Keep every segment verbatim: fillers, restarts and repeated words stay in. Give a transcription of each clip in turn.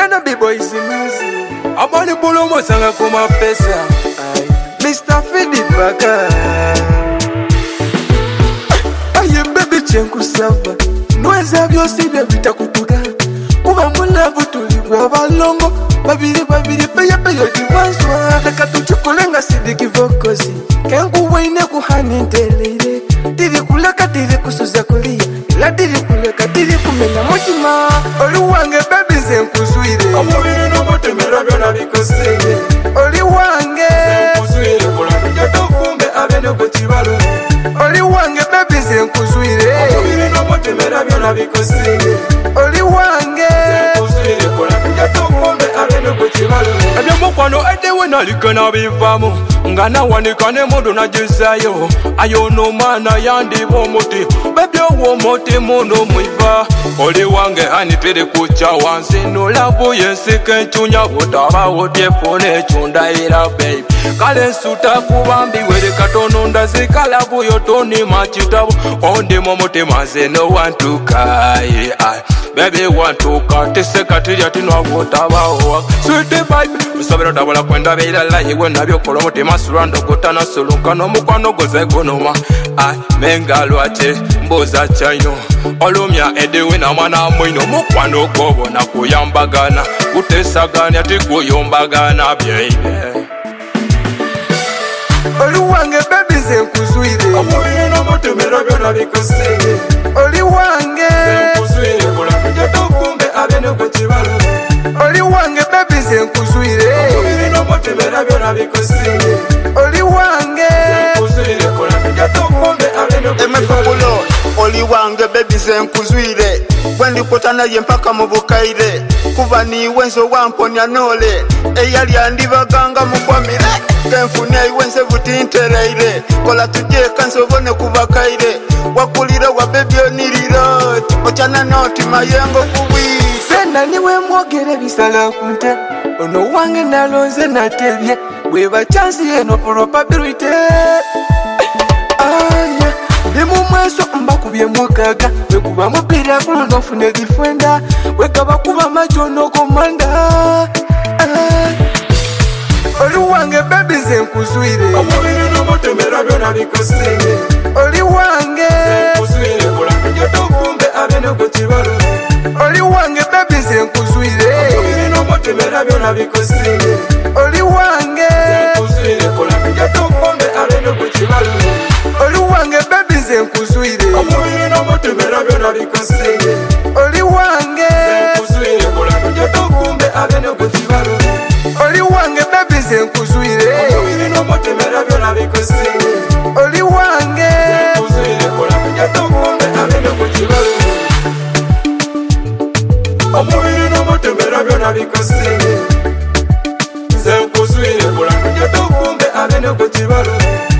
Uganda B-boys music. Abali bulomo sanga kuma pesa. Mister Fidi Baka. Aye baby chenku sava. Nweza byosi bya bitakutuga. Kuba mulavu tulibwa balongo. Babiri babiri peye peye divanswa. Nakatuchukulenga sidiki vokosi. Kengu waine kuhani ntelele. Diri kulaka diri kusuza kulia. La diri kulaka diri kumenya mutima. Oli wange baby zenkuzuire. Omubiri no mutemera byona bikosenge. Oli wange zenkuzuire kola kujato kumbe abeno kutibalo. Oli wange baby zenkuzuire. Omubiri no mutemera byona bikosenge. Oli wange zenkuzuire kola kujato kumbe abeno kutibalo. Ebyo mukwano edewe nalikana bivamu. Ngana wanikane modo na jizayo. Ayo no mana yandi bomuti. Baby owo moti muno mwiva. Oli wange anitire kucha wansi. Nulabu yensike nchunya butaba wotie fone chunda ira baby. Kale suta kubambi wele katono ndazikala buyo toni machitabu. Onde momote maze no want to kai. Baby want to cut tese katiria tino butaba owa. Sweet baby. Musabira tabala kwenda beira la yewe nabyo kolomote masurando gotana solunka no mukwano goze gonoma. Ai menga lwate mboza chaino. Olumya edewe na mwana mwino mukwano gobo na kuyambagana. Utesagana tikuyombagana baby. Oli wange baby zenkuzuire. Omubiri no mutemera byona bikosenge. Oli wange zenkuzuire kola kujato kumbe abeno kutibalo. Oli wange baby zenkuzuire. Omubiri no mutemera byona bikosenge. Oli wange zenkuzuire kola kujato kumbe abeno kutibalo. Oli wange baby zenkuzuire. Wendi kutana ye mpaka mu bukaire. Kuba ni wenzo wamponya nole. Eyali andibaganga mukwamire. Kenfune iwense vutintereire. Kola tuje kansobone kubakaire. Wakulira wa baby oniriro. Ochana noti mayengo kuwi. Sena niwe mwogere bisala kunte. Ono wange nalonze natebye. Weba chance eno probability. Aya Bimu mweso mbakubye mwakaga. Wekuba mupira kulo nofune difwenda. Wekaba kuba majono komanda. Oli wange baby zenkuzuire. Omubiri no mutemera byona bikosenge. Oli wange zenkuzuire kola kujato kumbe abeno kutibalo. Oli wange baby zenkuzuire. Omubiri no mutemera byona bikosenge. Oli wange zenkuzuire kola kujato kumbe abeno kutibalo. Oli wange baby zenkuzuire. Omubiri no mutemera byona bikosenge. Oli wange zenkuzuire kola kujato kumbe abeno kutibalo. Oli wange baby zenkuzuire. Omubiri no mutemera byona bikosenge. Oli wange zenkuzuire kola kujato kumbe abeno kutibalo. Omubiri no mutemera byona bikosenge. Zenkuzuire kola kujato kumbe abeno kutibalo.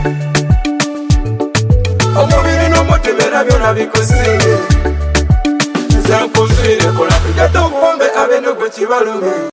Omubiri no mutemera byona bikosenge. Zenkuzuire kola kujato kumbe abeno kutibalo.